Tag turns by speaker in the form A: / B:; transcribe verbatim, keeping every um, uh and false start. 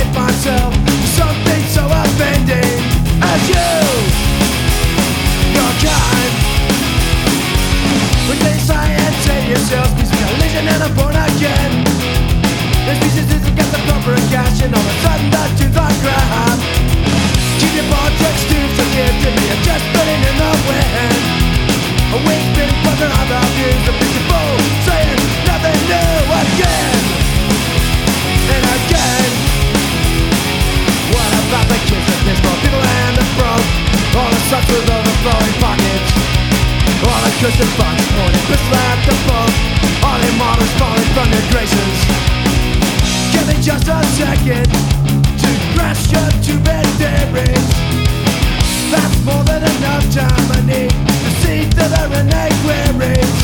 A: hate myself for something so offending as you, your kind. When they try and say yourselves, peace of collision and I'm born again. This pieces isn't got the proper cash and all of a sudden the tunes are crap. Keep your projects to forgive to me, I'm just putting in the wind. A whispering brother of our views, a beautiful saying nothing new again and again. What about the kids that piss for people and the broke? All the sucks with overflowing pockets, all the cursed bugs pointing pistol at the boat, all the models falling from your graces. Give me just a second to crash your two-bed theories. That's more than enough time I need to see that there are any queries.